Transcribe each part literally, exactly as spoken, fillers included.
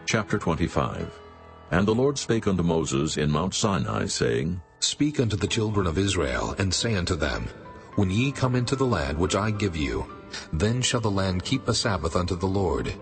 Chapter twenty-five. And the Lord spake unto Moses in Mount Sinai, saying, Speak unto the children of Israel, and say unto them, When ye come into the land which I give you, then shall the land keep a Sabbath unto the Lord.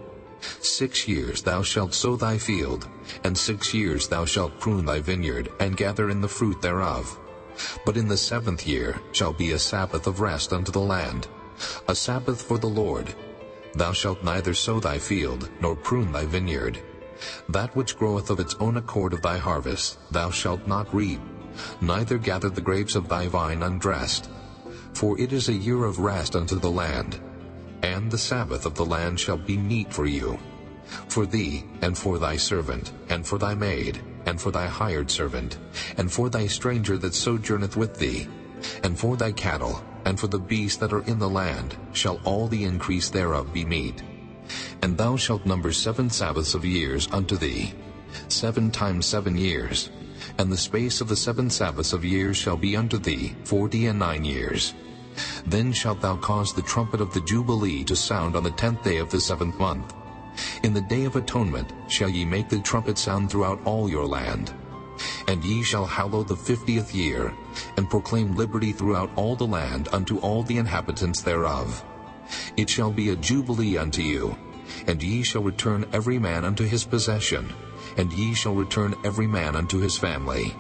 Six years thou shalt sow thy field, and six years thou shalt prune thy vineyard, and gather in the fruit thereof. But in the seventh year shall be a Sabbath of rest unto the land, a Sabbath for the Lord. Thou shalt neither sow thy field, nor prune thy vineyard. That which groweth of its own accord of thy harvest thou shalt not reap, neither gather the grapes of thy vine undressed. For it is a year of rest unto the land, and the Sabbath of the land shall be meat for you, for thee, and for thy servant, and for thy maid, and for thy hired servant, and for thy stranger that sojourneth with thee, and for thy cattle, and for the beasts that are in the land, shall all the increase thereof be meat. And thou shalt number seven Sabbaths of years unto thee, seven times seven years, and the space of the seven Sabbaths of years shall be unto thee forty and nine years. Then shalt thou cause the trumpet of the Jubilee to sound on the tenth day of the seventh month. In the day of atonement shall ye make the trumpet sound throughout all your land. And ye shall hallow the fiftieth year, and proclaim liberty throughout all the land unto all the inhabitants thereof. It shall be a jubilee unto you, and ye shall return every man unto his possession, and ye shall return every man unto his family.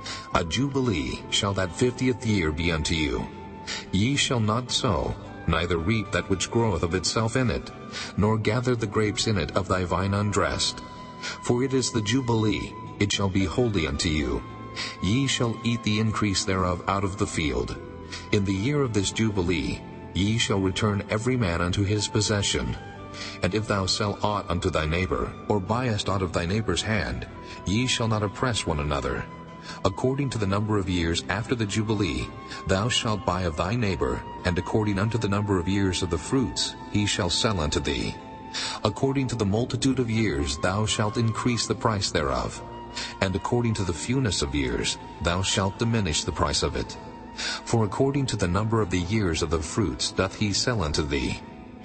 A jubilee shall that fiftieth year be unto you. Ye shall not sow, neither reap that which groweth of itself in it, nor gather the grapes in it of thy vine undressed. For it is the jubilee, it shall be holy unto you. Ye shall eat the increase thereof out of the field. In the year of this jubilee ye shall return every man unto his possession. And if thou sell aught unto thy neighbor, or buyest aught of thy neighbor's hand, ye shall not oppress one another. According to the number of years after the Jubilee thou shalt buy of thy neighbor, and according unto the number of years of the fruits he shall sell unto thee. According to the multitude of years thou shalt increase the price thereof, and according to the fewness of years thou shalt diminish the price of it. For according to the number of the years of the fruits doth he sell unto thee.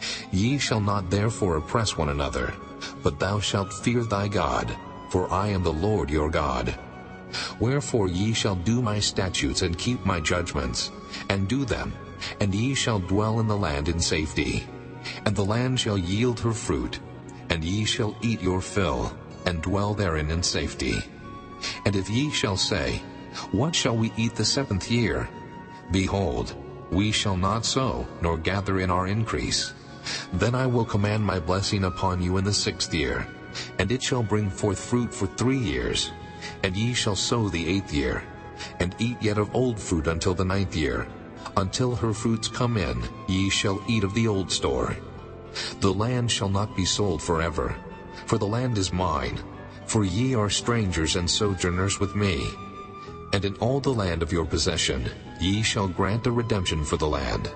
Ye shall not therefore oppress one another, but thou shalt fear thy God, for I am the Lord your God. Wherefore ye shall do my statutes and keep my judgments, and do them, and ye shall dwell in the land in safety. And the land shall yield her fruit, and ye shall eat your fill, and dwell therein in safety. And if ye shall say, What shall we eat the seventh year? Behold, we shall not sow, nor gather in our increase. Then I will command my blessing upon you in the sixth year, and it shall bring forth fruit for three years. And ye shall sow the eighth year, and eat yet of old fruit until the ninth year. Until her fruits come in, ye shall eat of the old store. The land shall not be sold forever, for the land is mine, for ye are strangers and sojourners with me. And in all the land of your possession ye shall grant a redemption for the land.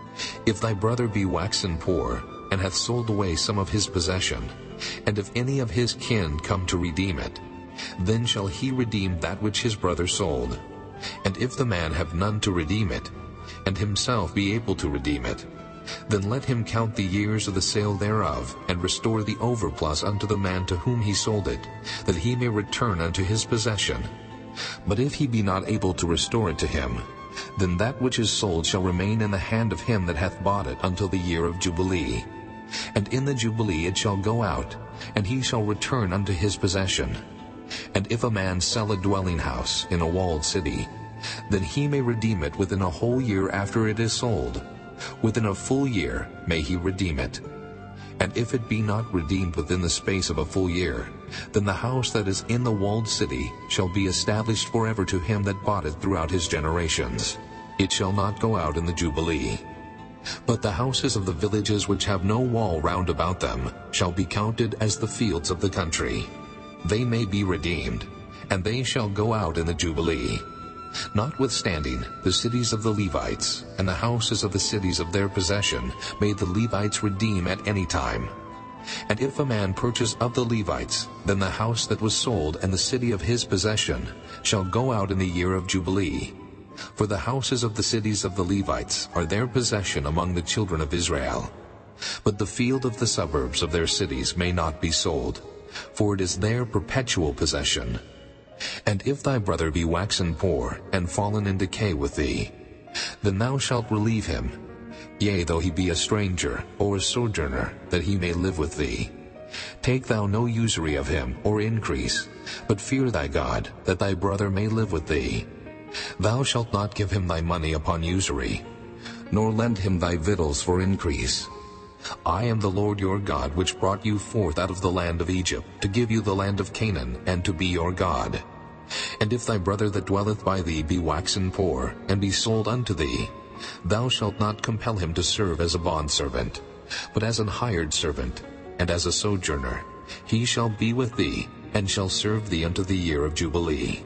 If thy brother be waxen poor, and hath sold away some of his possession, and if any of his kin come to redeem it, then shall he redeem that which his brother sold. And if the man have none to redeem it, and himself be able to redeem it, then let him count the years of the sale thereof, and restore the overplus unto the man to whom he sold it, that he may return unto his possession. But if he be not able to restore it to him, then that which is sold shall remain in the hand of him that hath bought it until the year of Jubilee. And in the Jubilee it shall go out, and he shall return unto his possession. And if a man sell a dwelling house in a walled city, then he may redeem it within a whole year after it is sold. Within a full year may he redeem it. And if it be not redeemed within the space of a full year, then the house that is in the walled city shall be established forever to him that bought it throughout his generations. It shall not go out in the Jubilee. But the houses of the villages which have no wall round about them shall be counted as the fields of the country. They may be redeemed, and they shall go out in the Jubilee. Notwithstanding, the cities of the Levites, and the houses of the cities of their possession, may the Levites redeem at any time. And if a man purchase of the Levites, then the house that was sold and the city of his possession shall go out in the year of Jubilee. For the houses of the cities of the Levites are their possession among the children of Israel. But the field of the suburbs of their cities may not be sold, for it is their perpetual possession. And if thy brother be waxen poor, and fallen in decay with thee, then thou shalt relieve him, yea, though he be a stranger, or a sojourner, that he may live with thee. Take thou no usury of him, or increase, but fear thy God, that thy brother may live with thee. Thou shalt not give him thy money upon usury, nor lend him thy victuals for increase. I am the Lord your God, which brought you forth out of the land of Egypt, to give you the land of Canaan, and to be your God. And if thy brother that dwelleth by thee be waxen poor, and be sold unto thee, thou shalt not compel him to serve as a bondservant, but as an hired servant, and as a sojourner. He shall be with thee, and shall serve thee unto the year of Jubilee.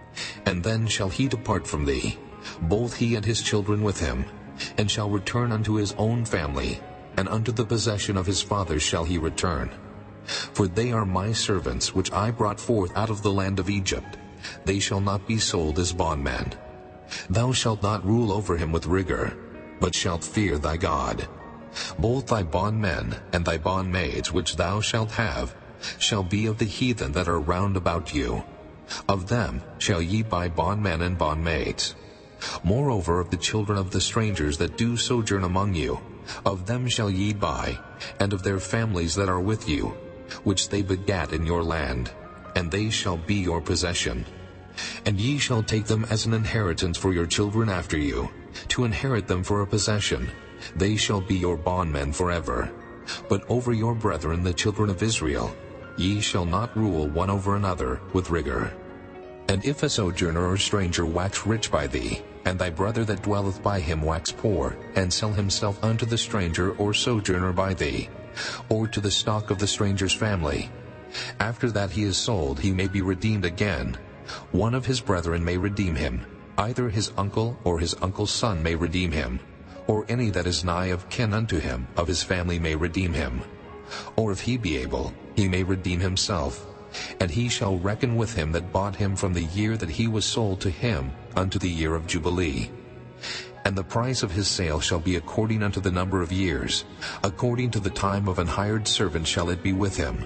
And then shall he depart from thee, both he and his children with him, and shall return unto his own family, and unto the possession of his fathers shall he return. For they are my servants, which I brought forth out of the land of Egypt. They shall not be sold as bondmen. Thou shalt not rule over him with rigor, but shalt fear thy God. Both thy bondmen and thy bondmaids, which thou shalt have, shall be of the heathen that are round about you. Of them shall ye buy bondmen and bondmaids. Moreover, of the children of the strangers that do sojourn among you, of them shall ye buy, and of their families that are with you, which they begat in your land, and they shall be your possession. And ye shall take them as an inheritance for your children after you, to inherit them for a possession. They shall be your bondmen forever. But over your brethren the children of Israel, ye shall not rule one over another with rigor. And if a sojourner or stranger wax rich by thee, and thy brother that dwelleth by him wax poor, and sell himself unto the stranger or sojourner by thee, or to the stock of the stranger's family, after that he is sold, he may be redeemed again. One of his brethren may redeem him, either his uncle or his uncle's son may redeem him, or any that is nigh of kin unto him of his family may redeem him. Or if he be able, he may redeem himself, and he shall reckon with him that bought him from the year that he was sold to him unto the year of Jubilee. And the price of his sale shall be according unto the number of years, according to the time of an hired servant shall it be with him.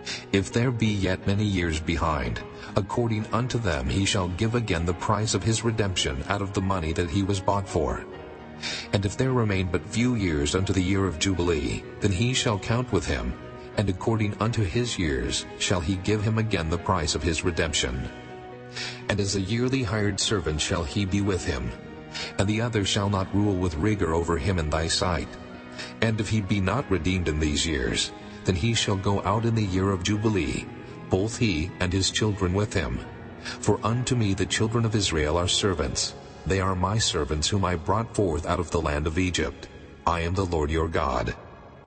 If there be yet many years behind, according unto them he shall give again the price of his redemption out of the money that he was bought for. And if there remain but few years unto the year of Jubilee, then he shall count with him, and according unto his years shall he give him again the price of his redemption. And as a yearly hired servant shall he be with him, and the other shall not rule with rigor over him in thy sight. And if he be not redeemed in these years, then he shall go out in the year of Jubilee, both he and his children with him. For unto me the children of Israel are servants. They are my servants whom I brought forth out of the land of Egypt. I am the Lord your God.